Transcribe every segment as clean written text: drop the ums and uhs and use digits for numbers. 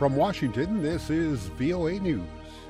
From Washington, this is VOA News.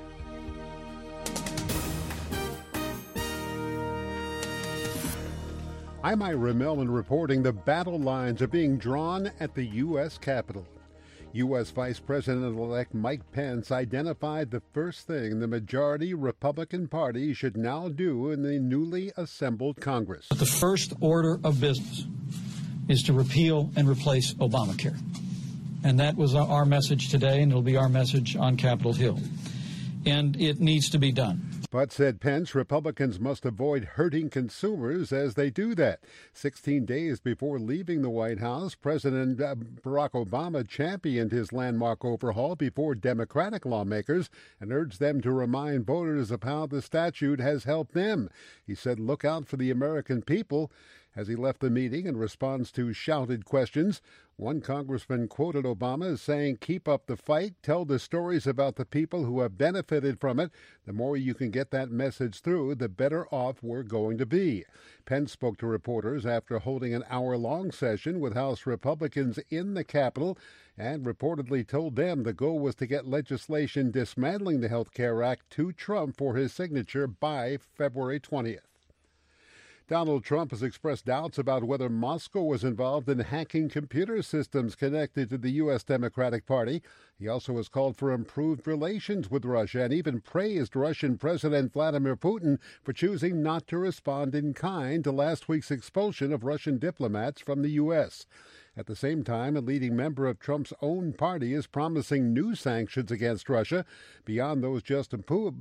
I'm Ira Melman reporting the battle lines are being drawn at the U.S. Capitol. U.S. Vice President-elect Mike Pence identified the first thing the majority Republican Party should now do in the newly assembled Congress. The first order of business is to repeal and replace Obamacare. And that was our message today, and it'll be our message on Capitol Hill. And it needs to be done. But, said Pence, Republicans must avoid hurting consumers as they do that. 16 days before leaving the White House, President Barack Obama championed his landmark overhaul before Democratic lawmakers and urged them to remind voters of how the statute has helped them. He said, "Look out for the American people." As he left the meeting in response to shouted questions, one congressman quoted Obama as saying, "Keep up the fight, tell the stories about the people who have benefited from it. The more you can get that message through, the better off we're going to be." Pence spoke to reporters after holding an hour-long session with House Republicans in the Capitol and reportedly told them the goal was to get legislation dismantling the Health Care Act to Trump for his signature by February 20th. Donald Trump has expressed doubts about whether Moscow was involved in hacking computer systems connected to the U.S. Democratic Party. He also has called for improved relations with Russia and even praised Russian President Vladimir Putin for choosing not to respond in kind to last week's expulsion of Russian diplomats from the U.S. At the same time, a leading member of Trump's own party is promising new sanctions against Russia beyond those just imposed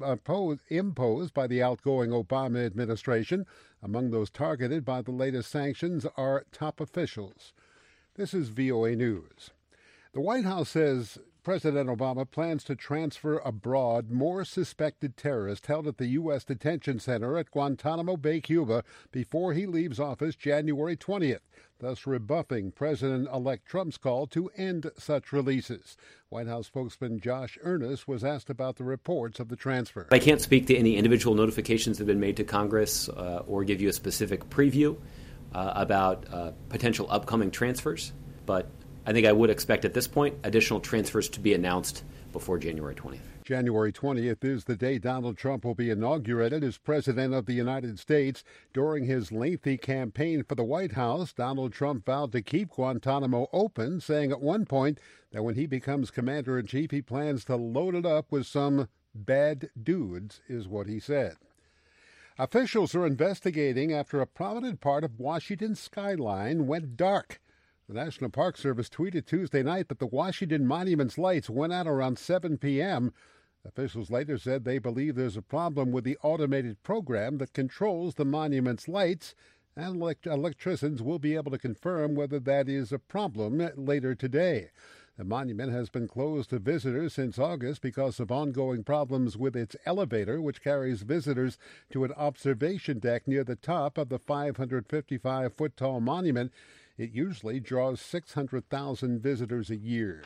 by the outgoing Obama administration. Among those targeted by the latest sanctions are top officials. This is VOA News. The White House says President Obama plans to transfer abroad more suspected terrorists held at the U.S. detention center at Guantanamo Bay, Cuba, before he leaves office January 20th, thus rebuffing President-elect Trump's call to end such releases. White House spokesman Josh Earnest was asked about the reports of the transfer. I can't speak to any individual notifications that have been made to Congress or give you a specific preview about potential upcoming transfers, but I think I would expect at this point additional transfers to be announced before January 20th. January 20th is the day Donald Trump will be inaugurated as President of the United States. During his lengthy campaign for the White House, Donald Trump vowed to keep Guantanamo open, saying at one point that when he becomes commander-in-chief, he plans to load it up with some bad dudes, is what he said. Officials are investigating after a prominent part of Washington's skyline went dark. The National Park Service tweeted Tuesday night that the Washington Monument's lights went out around 7 p.m. Officials later said they believe there's a problem with the automated program that controls the monument's lights, and electricians will be able to confirm whether that is a problem later today. The monument has been closed to visitors since August because of ongoing problems with its elevator, which carries visitors to an observation deck near the top of the 555-foot-tall monument. It usually draws 600,000 visitors a year.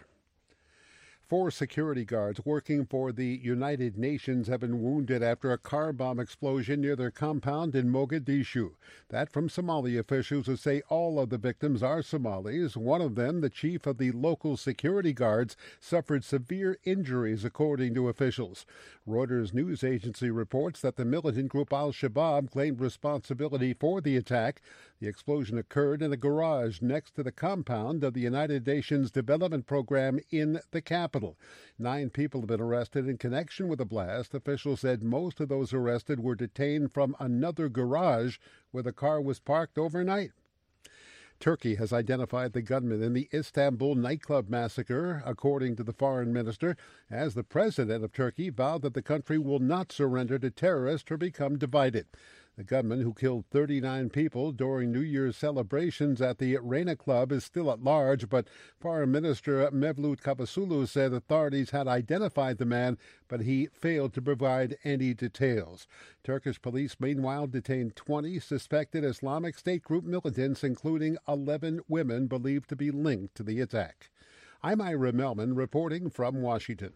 4 security guards working for the United Nations have been wounded after a car bomb explosion near their compound in Mogadishu. That from Somali officials who say all of the victims are Somalis. One of them, the chief of the local security guards, suffered severe injuries, according to officials. Reuters news agency reports that the militant group Al-Shabaab claimed responsibility for the attack. The explosion occurred in a garage next to the compound of the United Nations Development Program in the capital. 9 people have been arrested in connection with the blast. Officials said most of those arrested were detained from another garage where the car was parked overnight. Turkey has identified the gunman in the Istanbul nightclub massacre, according to the foreign minister, as the president of Turkey vowed that the country will not surrender to terrorists or become divided. The gunman, who killed 39 people during New Year's celebrations at the Reyna Club, is still at large, but Foreign Minister Mevlut Cavusoglu said authorities had identified the man, but he failed to provide any details. Turkish police, meanwhile, detained 20 suspected Islamic State group militants, including 11 women believed to be linked to the attack. I'm Ira Melman reporting from Washington.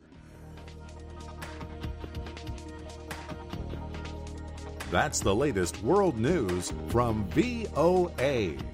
That's the latest world news from VOA.